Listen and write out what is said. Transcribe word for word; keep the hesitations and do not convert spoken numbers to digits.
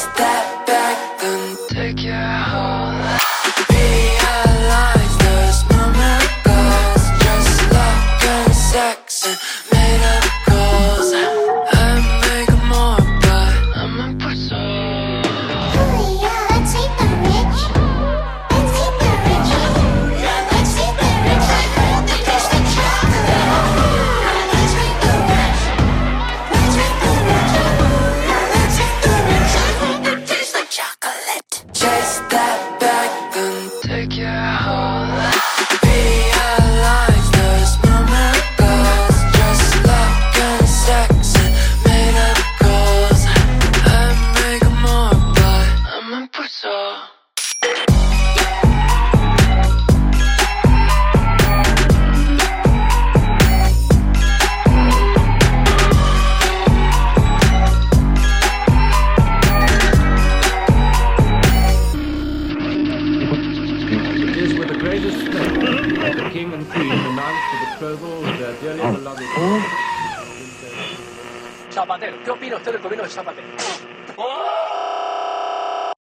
Chase that back, then take your whole life. Realize there's no miracles, just luck and sex and made up goals. I make more, but I'm a pussy. Oh yeah, let's eat the rich. Let's eat the rich. Yeah, let's eat the rich. I heard they taste the chocolate. Yeah, let's eat the rich. Let's eat the rich. Yeah, let's eat the rich. I heard they taste like chocolate. Chase that back, then take your whole life. Realize there's no miracles, just luck and sex and made up goals. I make more, but I'm a pussy. It is with the greatest splendor that the King and Queen announce the betrothal of their dearly beloved... Zapatero, ¿qué opina usted del gobierno de Zapatero?